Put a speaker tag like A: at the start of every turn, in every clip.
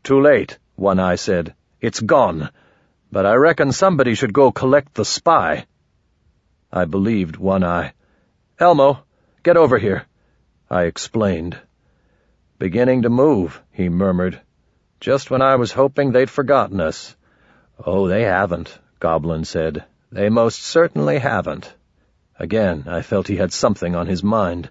A: Too late, One Eye said. It's gone. But I reckon somebody should go collect the spy. I believed One Eye. Elmo, get over here, I explained. Beginning to move, he murmured. Just when I was hoping they'd forgotten us. Oh, they haven't, Goblin said. They most certainly haven't. Again, I felt he had something on his mind.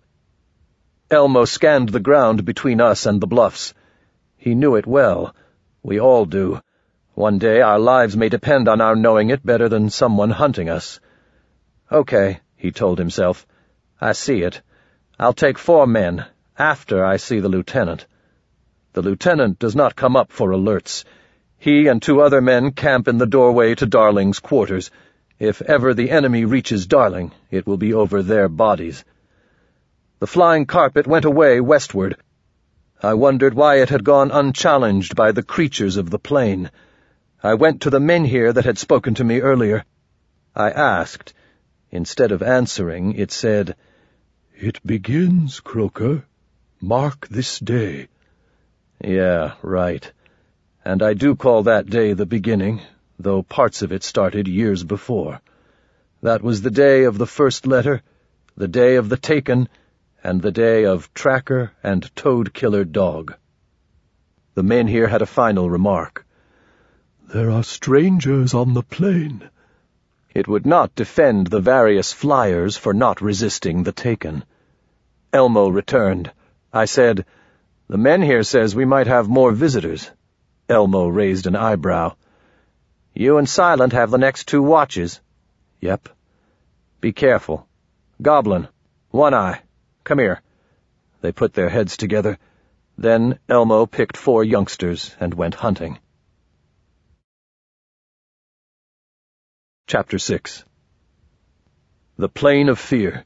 A: Elmo scanned the ground between us and the bluffs. He knew it well. We all do. One day our lives may depend on our knowing it better than someone hunting us. Okay, he told himself. I see it. I'll take 4 men, after I see the lieutenant. The lieutenant does not come up for alerts. He and 2 other men camp in the doorway to Darling's quarters. If ever the enemy reaches Darling, it will be over their bodies. The flying carpet went away westward. I wondered why it had gone unchallenged by the creatures of the plain. I went to the menhir that had spoken to me earlier. I asked. Instead of answering, it said, "It begins, Croaker. Mark this day." Yeah, right. And I do call that day the beginning, though parts of it started years before. That was the day of the first letter, the day of the Taken, and the day of Tracker and Toad-Killer Dog. The menhir had a final remark. "There are strangers on the plain." It would not defend the various flyers for not resisting the Taken. Elmo returned. I said, "The menhir says we might have more visitors." Elmo raised an eyebrow. "You and Silent have the next 2 watches." "Yep." "Be careful. Goblin, One Eye, come here." They put their heads together. Then Elmo picked 4 youngsters and went hunting. Chapter 6. The Plain of Fear.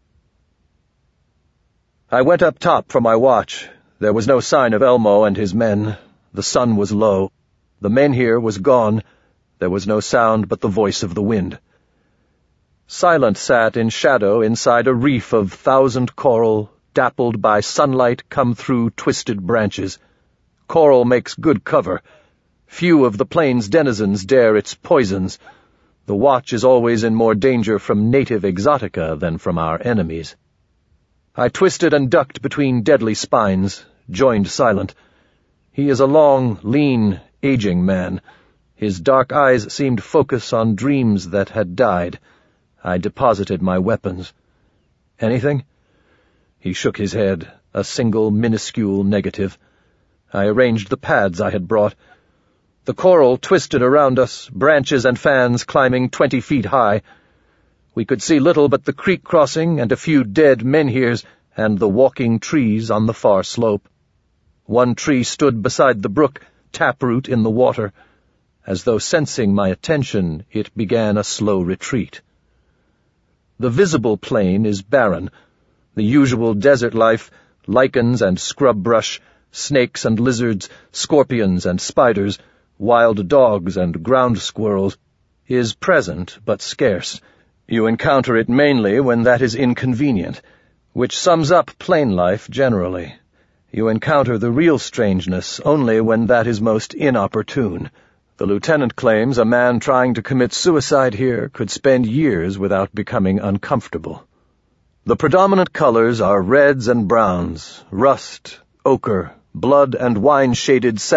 A: I went up top for my watch. There was no sign of Elmo and his men. The sun was low. The menhir was gone. There was no sound but the voice of the wind. Silent sat in shadow inside a reef of 1,000 coral, dappled by sunlight come through twisted branches. Coral makes good cover. Few of the plain's denizens dare its poisons. The watch is always in more danger from native exotica than from our enemies. I twisted and ducked between deadly spines, joined Silent. He is a long, lean, aging man. His dark eyes seemed focused on dreams that had died. I deposited my weapons. "Anything?" He shook his head, a single minuscule negative. I arranged the pads I had brought. The coral twisted around us, branches and fans climbing 20 feet high. We could see little but the creek crossing and a few dead menhirs and the walking trees on the far slope. One tree stood beside the brook, taproot in the water. As though sensing my attention, it began a slow retreat. The visible plain is barren. The usual desert life, lichens and scrub brush, snakes and lizards, scorpions and spiders, wild dogs and ground squirrels, is present but scarce. You encounter it mainly when that is inconvenient, which sums up plain life generally. You encounter the real strangeness only when that is most inopportune. The lieutenant claims a man trying to commit suicide here could spend years without becoming uncomfortable. The predominant colors are reds and browns, rust, ochre, blood and wine-shaded